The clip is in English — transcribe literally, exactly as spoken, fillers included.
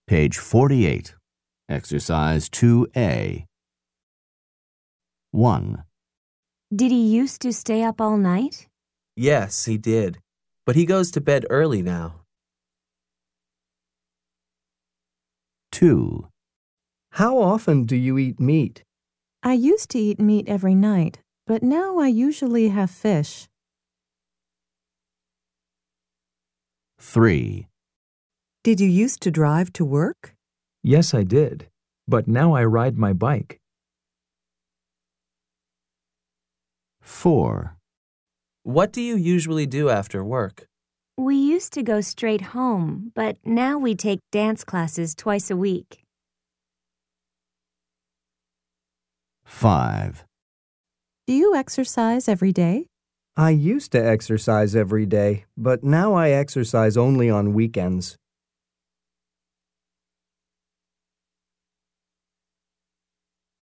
Page forty-eight. Exercise two A. one. Did he used to stay up all night? Yes, he did. But he goes to bed early now. two. How often do you eat meat? I used to eat meat every night, but now I usually have fish. three. Did you used to drive to work? Yes, I did. But now I ride my bike. four. What do you usually do after work? We used to go straight home, but now we take dance classes twice a week. five. Do you exercise every day? I used to exercise every day, but now I exercise only on weekends.